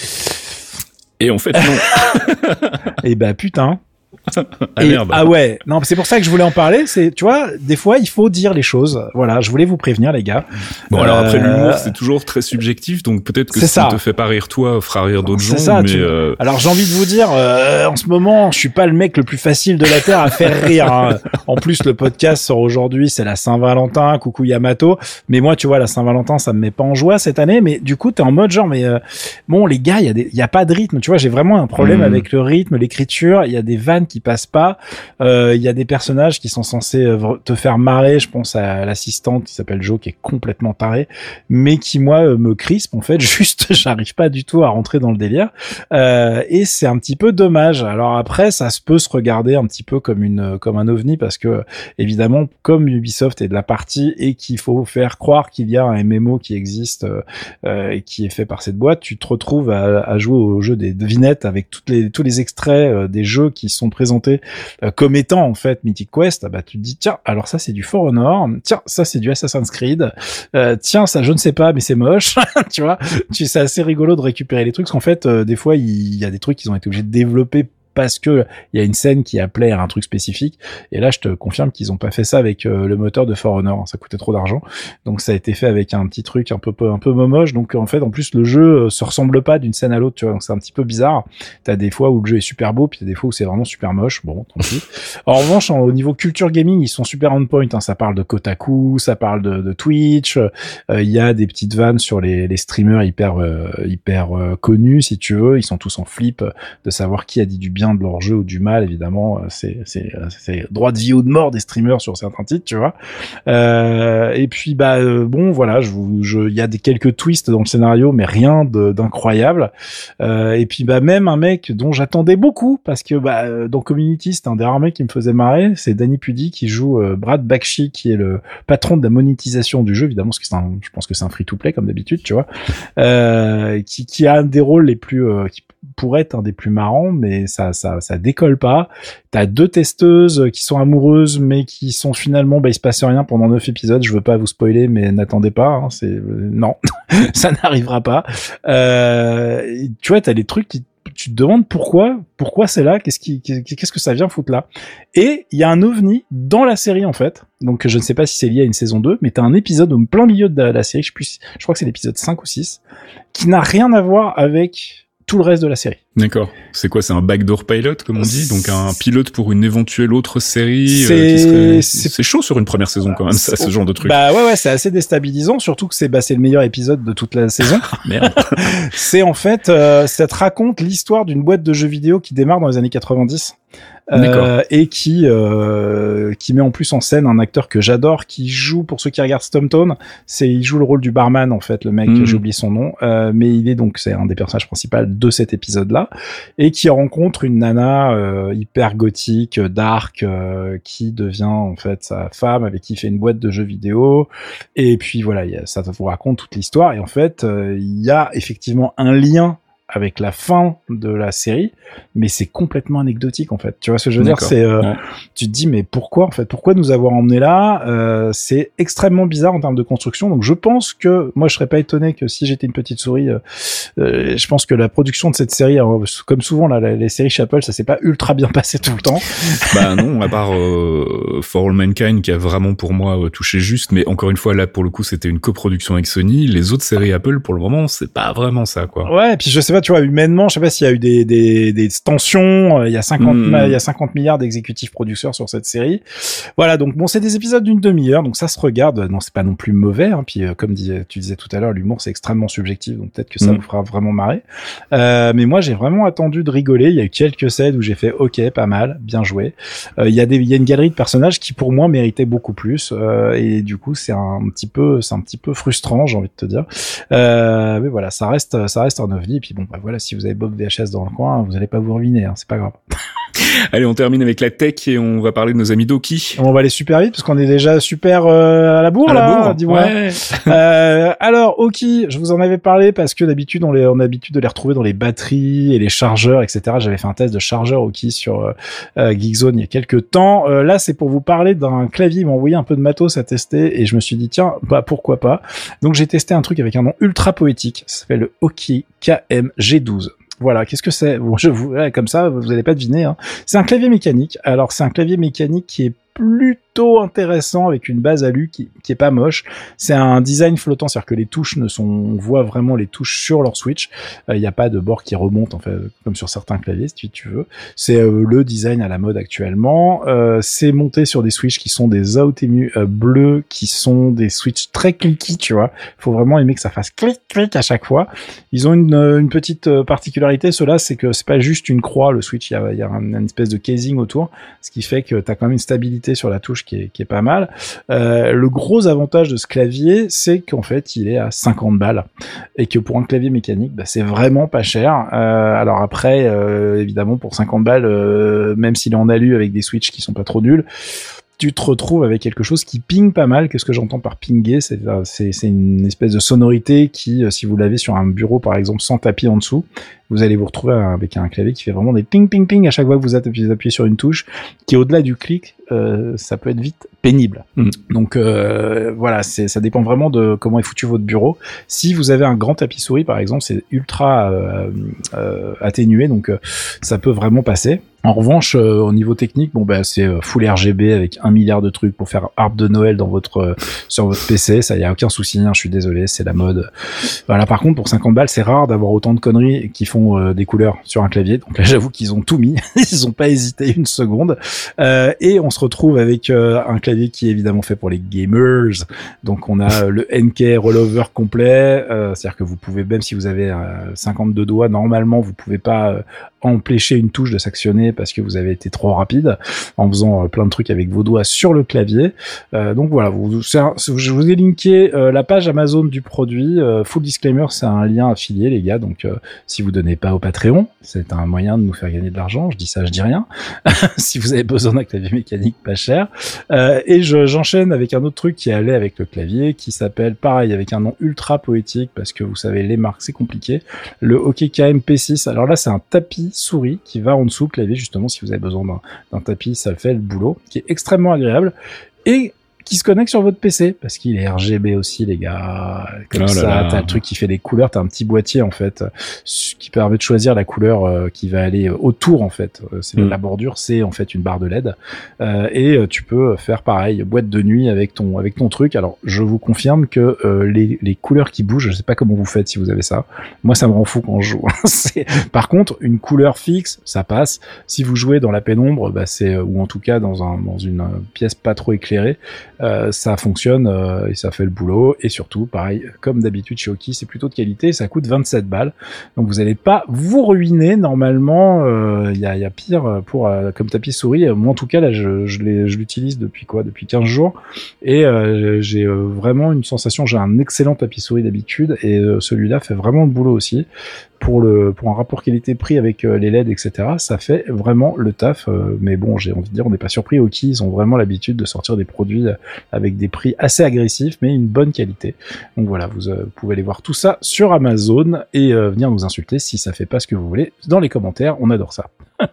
Et en fait non. Et bah putain. Ah, et, merde. Ah ouais, non, c'est pour ça que je voulais en parler, c'est, tu vois, des fois, il faut dire les choses. Voilà, je voulais vous prévenir, les gars. Bon, alors euh... après, l'humour, c'est toujours très subjectif, donc peut-être que c'est si ça. ça te fait pas rire toi, fera rire d'autres c'est gens, ça, mais tu... euh... Alors, j'ai envie de vous dire, euh, en ce moment, je suis pas le mec le plus facile de la Terre à faire rire, hein. En plus, le podcast sort aujourd'hui, c'est la Saint-Valentin, coucou Yamato. Mais moi, tu vois, la Saint-Valentin, ça me met pas en joie cette année, mais du coup, t'es en mode genre, mais euh, bon, les gars, il y a des, il y a pas de rythme, tu vois, j'ai vraiment un problème mmh. avec le rythme, l'écriture, il y a des vannes qui passent pas. Il euh, y a des personnages qui sont censés euh, te faire marrer, je pense à l'assistante qui s'appelle Jo, qui est complètement tarée, mais qui moi euh, me crispe en fait, juste j'arrive pas du tout à rentrer dans le délire, euh, et c'est un petit peu dommage. Alors après ça se peut se regarder un petit peu comme une comme un ovni, parce que évidemment comme Ubisoft est de la partie et qu'il faut faire croire qu'il y a un M M O qui existe euh, et qui est fait par cette boîte, tu te retrouves à, à jouer au jeu des devinettes avec toutes les tous les extraits euh, des jeux qui sont présentés euh, comme étant en fait Mythic Quest. Bah tu te dis tiens, alors ça c'est du For Honor, tiens ça c'est du Assassin's Creed, euh, tiens ça je ne sais pas mais c'est moche. Tu vois, tu c'est assez rigolo de récupérer les trucs, parce qu'en fait euh, des fois il y a des trucs qu'ils ont été obligés de développer parce que il y a une scène qui appelait à un truc spécifique, et là je te confirme qu'ils ont pas fait ça avec euh, le moteur de For Honor, ça coûtait trop d'argent, donc ça a été fait avec un petit truc un peu un peu moche, donc en fait en plus le jeu euh, se ressemble pas d'une scène à l'autre, tu vois, donc c'est un petit peu bizarre. T'as des fois où le jeu est super beau, puis t'as des fois où c'est vraiment super moche, bon tant pis. En revanche en, au niveau culture gaming ils sont super on point, hein. Ça parle de Kotaku, ça parle de, de Twitch, il euh, y a des petites vannes sur les, les streamers hyper euh, hyper euh, connus si tu veux, ils sont tous en flip de savoir qui a dit du bien de leur jeu ou du mal, évidemment, c'est c'est c'est droit de vie ou de mort des streamers sur certains titres, tu vois. Euh, et puis bah euh, bon voilà, je vous je il y a des quelques twists dans le scénario, mais rien de, d'incroyable. Euh, et puis bah même un mec dont j'attendais beaucoup, parce que bah dans Community, c'est un des rares mecs qui me faisait marrer, c'est Danny Pudi qui joue euh, Brad Bakshi, qui est le patron de la monétisation du jeu, évidemment, parce que c'est un, je pense que c'est un free-to-play comme d'habitude, tu vois. Euh, qui qui a un des rôles les plus euh, qui pourrait être un des plus marrants, mais ça, ça, ça décolle pas. T'as deux testeuses qui sont amoureuses, mais qui sont finalement, bah, il se passe rien pendant neuf épisodes. Je veux pas vous spoiler, mais n'attendez pas, hein, c'est, euh, non, ça n'arrivera pas. Euh, tu vois, t'as des trucs qui, tu te demandes pourquoi, pourquoi c'est là, qu'est-ce qui, qu'est-ce que ça vient foutre là. Et il y a un ovni dans la série, en fait. Donc, je ne sais pas si c'est lié à une saison deux, mais t'as un épisode au plein milieu de la, la série, je sais plus, je crois que c'est l'épisode cinq ou six, qui n'a rien à voir avec tout le reste de la série. D'accord. C'est quoi? C'est un backdoor pilot, comme on dit? Donc un pilote pour une éventuelle autre série c'est... Euh, qui serait... c'est... c'est chaud sur une première saison quand même, ça, ce genre de truc. Bah ouais, ouais, c'est assez déstabilisant, surtout que c'est, bah, c'est le meilleur épisode de toute la saison. Merde. C'est en fait, euh, ça te raconte l'histoire d'une boîte de jeux vidéo qui démarre dans les années quatre-vingt-dix. Euh, et qui euh, qui met en plus en scène un acteur que j'adore, qui joue, pour ceux qui regardent Stumptown, c'est il joue le rôle du barman en fait, le mec, mmh. j'ai oublié son nom, euh, mais il est donc c'est un des personnages principaux de cet épisode-là, et qui rencontre une nana euh, hyper gothique, dark, euh, qui devient en fait sa femme, avec qui il fait une boîte de jeux vidéo, et puis voilà, y a, ça vous raconte toute l'histoire, et en fait il euh, y a effectivement un lien avec la fin de la série, mais c'est complètement anecdotique en fait. Tu vois ce que je veux D'accord. dire, c'est euh, ouais. Tu te dis mais pourquoi en fait, pourquoi nous avoir emmenés là, euh, c'est extrêmement bizarre en termes de construction. Donc je pense que moi je serais pas étonné que si j'étais une petite souris, euh, euh, je pense que la production de cette série, alors, comme souvent là, les séries chez Apple, ça s'est pas ultra bien passé tout le temps. Bah non, à part euh, For All Mankind qui a vraiment pour moi euh, touché juste, mais encore une fois là pour le coup c'était une coproduction avec Sony. Les autres séries Apple pour le moment c'est pas vraiment ça quoi. Ouais, et puis je sais pas toi, tu vois, humainement, je sais pas s'il y a eu des, des, des tensions. Il y a cinquante, mmh. il y a cinquante milliards d'exécutifs producteurs sur cette série. Voilà. Donc bon, c'est des épisodes d'une demi-heure, donc ça se regarde. Non, c'est pas non plus mauvais. Hein. Puis euh, comme dis, tu disais tout à l'heure, l'humour c'est extrêmement subjectif, donc peut-être que ça mmh. vous fera vraiment marrer. Euh, mais moi, j'ai vraiment attendu de rigoler. Il y a eu quelques scènes où j'ai fait OK, pas mal, bien joué. Euh, il y a des, il y a une galerie de personnages qui pour moi méritait beaucoup plus. Euh, et du coup, c'est un petit peu, c'est un petit peu frustrant, j'ai envie de te dire. Euh, mais voilà, ça reste, ça reste un ovni. Et puis bon, bah voilà, si vous avez Bob V H S dans le coin, vous allez pas vous ruiner, hein, c'est pas grave. Allez, on termine avec la tech et on va parler de nos amis Doki. On va aller super vite parce qu'on est déjà super euh, à la bourre, à là, la bourre. Dis-moi. Ouais. euh, alors, Oki, je vous en avais parlé parce que d'habitude, on, les, on a l'habitude de les retrouver dans les batteries et les chargeurs, et cetera. J'avais fait un test de chargeur Oki sur euh, Geekzone il y a quelques temps. Euh, là, c'est pour vous parler d'un clavier. Ils m'ont envoyé un peu de matos à tester et je me suis dit, tiens, bah pourquoi pas. Donc, j'ai testé un truc avec un nom ultra poétique. Ça s'appelle le Oki K M G douze. Voilà, qu'est-ce que c'est? Bon, je vous, ouais, comme ça, vous allez pas deviner. Hein. C'est un clavier mécanique. Alors, c'est un clavier mécanique qui est plutôt intéressant avec une base alu qui, qui est pas moche. C'est un design flottant, c'est-à-dire que les touches ne sont, on voit vraiment les touches sur leur switch. Il euh, n'y a pas de bord qui remonte, en fait, comme sur certains claviers, si tu veux. C'est euh, le design à la mode actuellement. Euh, c'est monté sur des switches qui sont des Outemu euh, bleus, qui sont des switches très clicky, tu vois. Il faut vraiment aimer que ça fasse clic clic à chaque fois. Ils ont une, une petite particularité, ceux-là, c'est que c'est pas juste une croix, le switch, il y a, y a un, une espèce de casing autour, ce qui fait que t'as quand même une stabilité sur la touche qui est, qui est pas mal. Euh, le gros avantage de ce clavier, c'est qu'en fait, il est à cinquante balles et que pour un clavier mécanique, bah, c'est vraiment pas cher. Euh, alors après, euh, évidemment, pour cinquante balles, euh, même s'il est en alu avec des switches qui sont pas trop nuls, tu te retrouves avec quelque chose qui ping pas mal. Qu'est-ce que j'entends par pinguer? C'est, c'est, c'est une espèce de sonorité qui, si vous l'avez sur un bureau, par exemple, sans tapis en dessous, vous allez vous retrouver avec un clavier qui fait vraiment des ping ping ping à chaque fois que vous appuyez, appuyez sur une touche, qui au-delà du clic, euh, ça peut être vite pénible. Mmh. Donc euh, voilà, c'est, ça dépend vraiment de comment est foutu votre bureau. Si vous avez un grand tapis souris, par exemple, c'est ultra euh, euh, atténué, donc euh, ça peut vraiment passer. En revanche, euh, au niveau technique, bon bah c'est euh, full R G B avec un milliard de trucs pour faire arbre de Noël dans votre euh, sur votre P C, ça y a aucun souci, hein, je suis désolé, c'est la mode. Voilà, par contre pour cinquante balles, c'est rare d'avoir autant de conneries qui font euh, des couleurs sur un clavier. Donc là, j'avoue qu'ils ont tout mis, ils ont pas hésité une seconde. Euh, et on se retrouve avec euh, un clavier qui est évidemment fait pour les gamers. Donc on a euh, le N K rollover complet, euh, c'est-à-dire que vous pouvez, même si vous avez euh, cinquante-deux doigts, normalement vous pouvez pas euh, empêcher une touche de s'actionner parce que vous avez été trop rapide en faisant euh, plein de trucs avec vos doigts sur le clavier. Euh, donc voilà, vous, c'est un, je vous ai linké euh, la page Amazon du produit. Euh, full disclaimer, c'est un lien affilié, les gars. Donc euh, si vous donnez pas au Patreon, c'est un moyen de nous faire gagner de l'argent. Je dis ça, je dis rien. Si vous avez besoin d'un clavier mécanique pas cher. Euh, et je, j'enchaîne avec un autre truc qui allait avec le clavier, qui s'appelle, pareil, avec un nom ultra poétique, parce que vous savez, les marques, c'est compliqué. Le Oki K M P six. Alors là, c'est un tapis souris qui va en dessous le clavier, justement, si vous avez besoin d'un, d'un tapis, ça fait le boulot, qui est extrêmement agréable et qui se connecte sur votre P C, parce qu'il est R G B aussi, les gars. Comme oh ça, là là. T'as le truc qui fait des couleurs, t'as un petit boîtier, en fait, qui permet de choisir la couleur euh, qui va aller autour, en fait. C'est mm. La bordure, c'est, en fait, une barre de L E D. Euh, et tu peux faire pareil, boîte de nuit avec ton, avec ton truc. Alors, je vous confirme que euh, les, les couleurs qui bougent, je sais pas comment vous faites si vous avez ça. Moi, ça me rend fou quand je joue. c'est... Par contre, une couleur fixe, ça passe. Si vous jouez dans la pénombre, bah, c'est, ou en tout cas dans un, dans une pièce pas trop éclairée, Euh, ça fonctionne euh, et ça fait le boulot. Et surtout, pareil, comme d'habitude chez Oki, c'est plutôt de qualité, ça coûte vingt-sept balles. Donc vous n'allez pas vous ruiner. Normalement, il euh, y, a, y a pire pour euh, comme tapis souris. Moi en tout cas, là, je, je, l'ai, je l'utilise depuis quoi Depuis quinze jours. Et euh, j'ai euh, vraiment une sensation, j'ai un excellent tapis souris d'habitude. Et euh, celui-là fait vraiment le boulot aussi. Pour le pour un rapport qualité-prix avec euh, les L E D, et cetera, ça fait vraiment le taf. Euh, mais bon, j'ai envie de dire, on n'est pas surpris. Oki, ils ont vraiment l'habitude de sortir des produits avec des prix assez agressifs, mais une bonne qualité. Donc voilà, vous euh, pouvez aller voir tout ça sur Amazon et euh, venir nous insulter si ça fait pas ce que vous voulez dans les commentaires. On adore ça.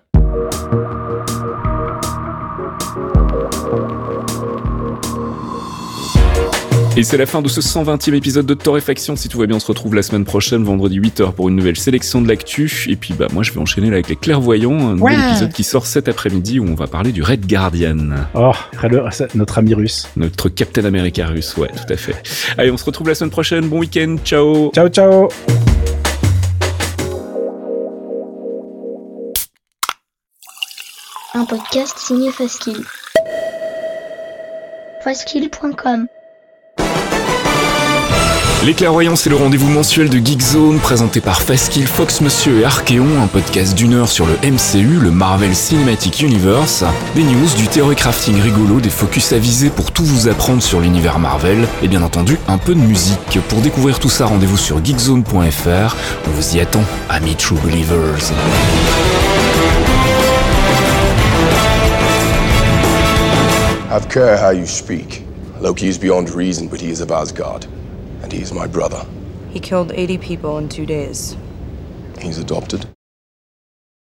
Et c'est la fin de ce cent vingtième épisode de Torréfaction. Si tout va bien, on se retrouve la semaine prochaine, vendredi huit heures, pour une nouvelle sélection de l'actu. Et puis, bah, moi, je vais enchaîner là avec les clairvoyants. Un nouvel ouais. épisode qui sort cet après-midi où on va parler du Red Guardian. Oh, notre ami russe. Notre Captain America russe, ouais, tout à fait. Allez, on se retrouve la semaine prochaine. Bon week-end. Ciao. Ciao, ciao. Un podcast signé Faskill. Faskill point com. Les Clairvoyants, c'est le rendez-vous mensuel de Geekzone, présenté par Faskill, Fox Monsieur et Archeon, un podcast d'une heure sur le M C U, le Marvel Cinematic Universe, des news, du theory crafting rigolo, des focus avisés pour tout vous apprendre sur l'univers Marvel, et bien entendu, un peu de musique. Pour découvrir tout ça, rendez-vous sur geekzone point f r. On vous y attend, amis True Believers. Have care how you speak. Loki is beyond reason, but he is of Asgard. And he is my brother. He killed eighty people in two days. He's adopted.